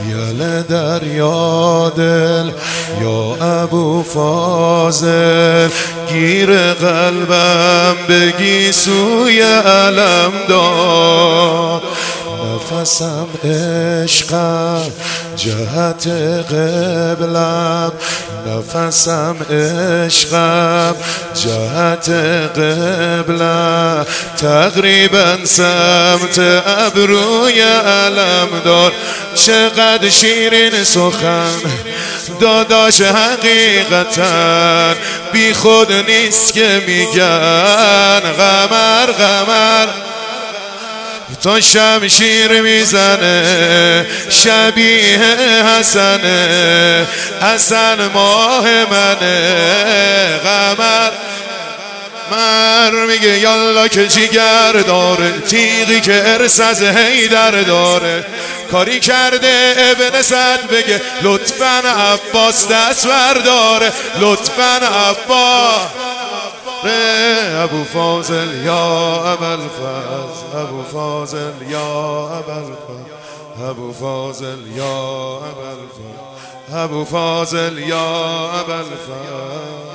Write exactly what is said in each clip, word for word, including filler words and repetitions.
یل دریا دل یا ابو فاضل، گیر قلبم بگی سوی علم دار. نفسم عشقم جهت قبلم، نفسم عشقم جهت قبلم، تقریبا سمت ابروی علم دار. چقدر شیرین سخن داداش، حقیقتا بی خود نیست که میگن قمر قمر تا شمشیر میزنه شبیه حسنه، حسن ماه منه. قمر مر میگه یالا که جیگر داره، تیغی که ارس از حیدر داره. کاری کرده ابن سعد بگه لطفاً عباس دست برداره، لطفاً عباس. ابو فاضل یا ابوالفضل، ابو فاضل یا ابوالفضل، ابو فاضل یا ابوالفضل، ابو فاضل یا ابوالفضل.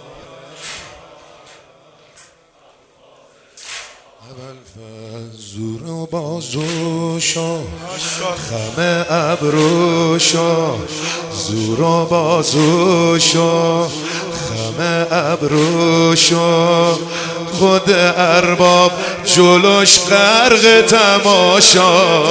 زور و بازوشو خم ابروشو، زور و بازوشو خم ابروشو، خود ارباب جلوش غرق تماشا.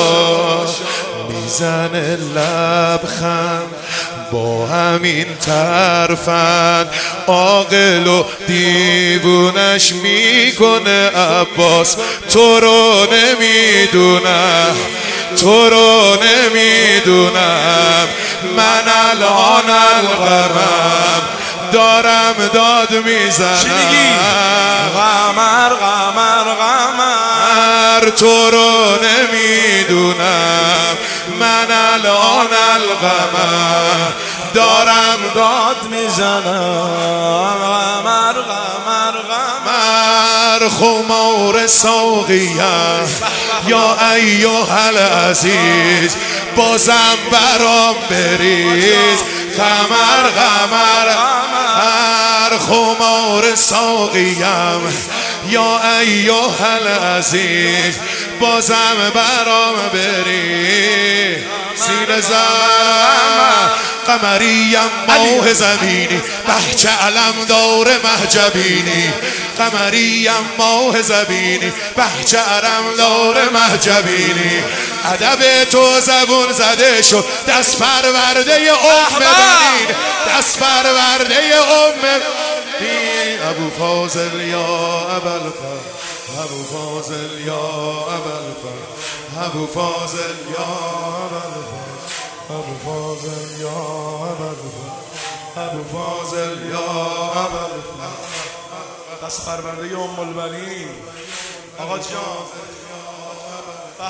میزنه لبخند با همین طرفن، عاقل و دیوونش میکنه عباس. تو رو نمیدونم، تو رو نمیدونم، من الان الغمم دارم داد میزنم. قمر قمر قمر تو رو نمیدونم، من الان القمر دارم داد میزنم. قمر قمر قمر خمار ساقیم یا ایها العزیز، بازم برام بریز. قمر قمر قمر خمار ساقیم یا ایها العزیز، بازم برام بری. سینه زن قمریم ماه زمینی، بهچه علم داره مهجبینی. قمریم ماه زمینی، بهچه علم داره مهجبینی. ادب تو زبون زده شد، دست پرورده ام بنین، دست پرورده ام بنین. ابو فاضل یا ابوالفضل، ابو فاضل یا ابوالفضل، ابو فاضل یا ابوالفضل، ابو فاضل یا ابوالفضل، ابو فاضل یا ابوالفضل. دست پرورده ام البنین آقا جان. به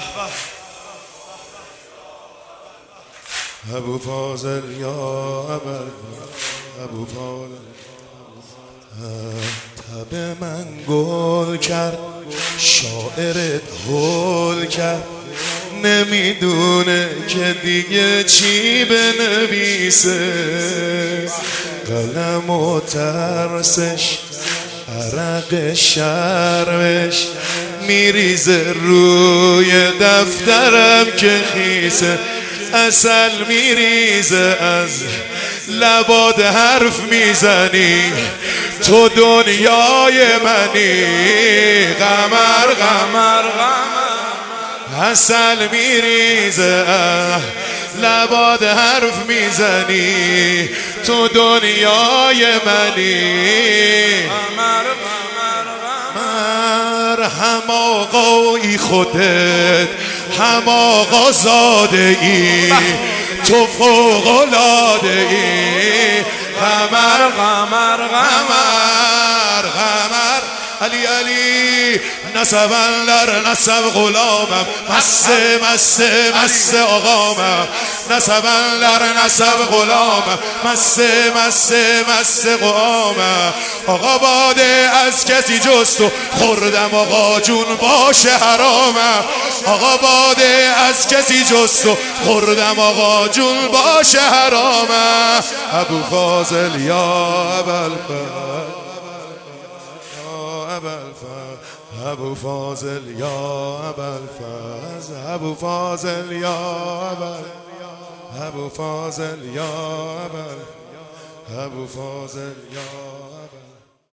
به ابو فاضل یا ابوالفضل، ابو فاضل. تب من گل کرد، شاعرت هول کرد، نمیدونه که دیگه چی بنویسه. قلم و ترسش، عرق شرمش میریزه روی دفترم که خیسه. اصل میریزه از لباد حرف میزنی، تو دنیای منی. قمر قمر قمر اصل میریزه لباد حرف میزنی، تو دنیای منی. قمر قمر قمر هم آقایی خودت، هم آقا زاده ای، تو فوق العاده ای. قمر قمر قمر قمر علی علی نسب در نسب غلامم، مست مست مست آقامم. نسبن در نسب غلامه، مست مست مست قوامه. آقا باده از کسی جست و خوردم آقا جون باشه حرامه. آقا باده از کسی جست و خوردم آقا جون باشه حرامه. ابو فاضل یا ابوالفضل، یا ابوالفضل، ابو فاضل یا ابوالفضل، ابو فاضل یا ابوالفضل، ابو فاضل یا ابوالفضل، ابو فاضل یا ابوالفضل.